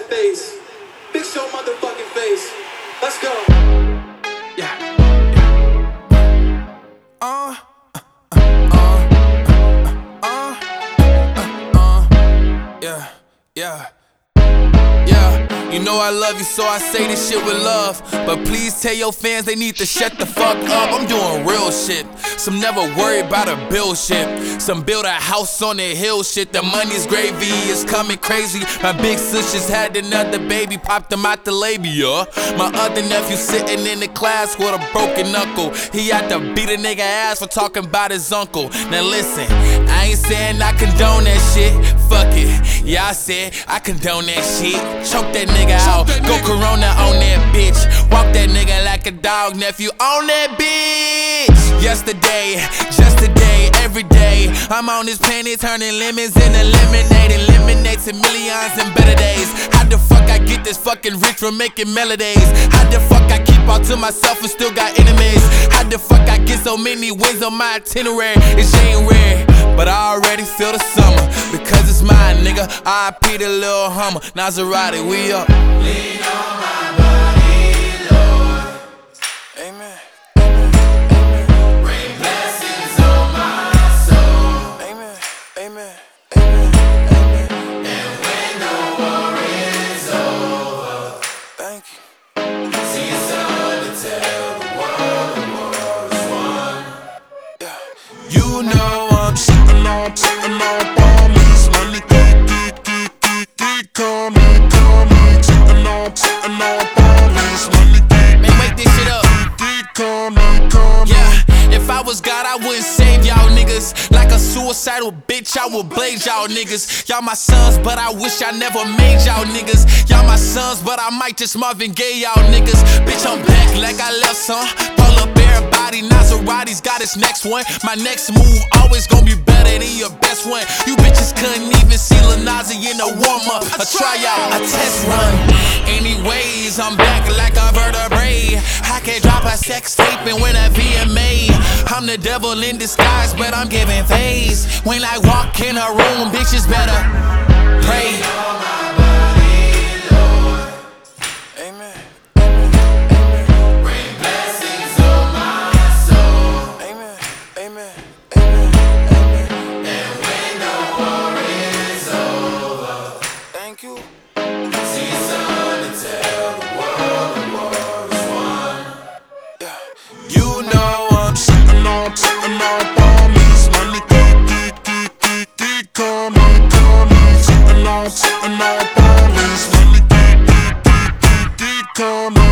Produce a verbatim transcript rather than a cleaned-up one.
face. Fix your motherfucking face. Let's go. Yeah. Uh, uh, uh, uh, uh, uh, yeah, yeah. Yeah, you know I love you, so I say this shit with love. But please tell your fans they need to shut the fuck up. I'm doing real shit. Some never worry about a bill shit. Some build a house on the hill shit. The money's gravy, it's coming crazy. My big sis just had another baby, popped him out the labia. My other nephew sitting in the class with a broken knuckle. He had to beat a nigga ass for talking about his uncle. Now listen, I ain't saying I condone that shit. Fuck it, yeah I said I condone that shit. Choke that nigga out, go Corona on that bitch. Walk that nigga like a dog, nephew on that bitch. Yesterday, just today, every day I'm on this planet turning lemons into lemonade. And lemonade to millions and better days. How the fuck I get this fucking rich from making melodies? How the fuck I keep all to myself and still got enemies? How the fuck I get so many wins on my itinerary? It's ain't rare, but I already feel the summer because it's mine, nigga. I P the little Hummer, Maserati, we up. Lean on my body, Lord. Amen. Rain blessings on my soul. Amen. Amen. Amen. Amen. And when the war is over, Thank you. see your son to tell the world the war is won. Yeah. You know I'm sitting on, sitting on Palmies. Money keep, keep, keep, keep, keep coming, coming. Sitting on, sitting on Palmies. Money keep, Man, wake this shit up. keep coming, coming. Yeah, if I was God, I wouldn't save y'all niggas. Like a suicidal bitch, I would blade y'all niggas. Y'all my sons, but I wish I never made y'all niggas. Y'all my sons, but I might just Marvin Gaye y'all niggas. Bitch, I'm back like I left some. Pull up everybody, Maserati's got his next one. My next move always gonna be better than your best one. You bitches couldn't even see Lil Nas in a warm-up, a tryout, a test run. Anyways, I'm back like a vertebrae. I can drop a sex tape and win a V M A. I'm the devil in disguise, but I'm giving face. When I walk in a room, bitches better pray. Lean on my body, Lord. Amen. Rain blessings on my soul. Amen. Amen. Amen. Amen. And when the war is over, Thank you. see your son to tell the world the war is won. Yeah. You know I'm sitting on, sitting on Palmies. Money keep, keep, keep, keep, keep coming, coming. Sitting on, sitting on Palmies. Money keep, keep, keep, keep, keep coming.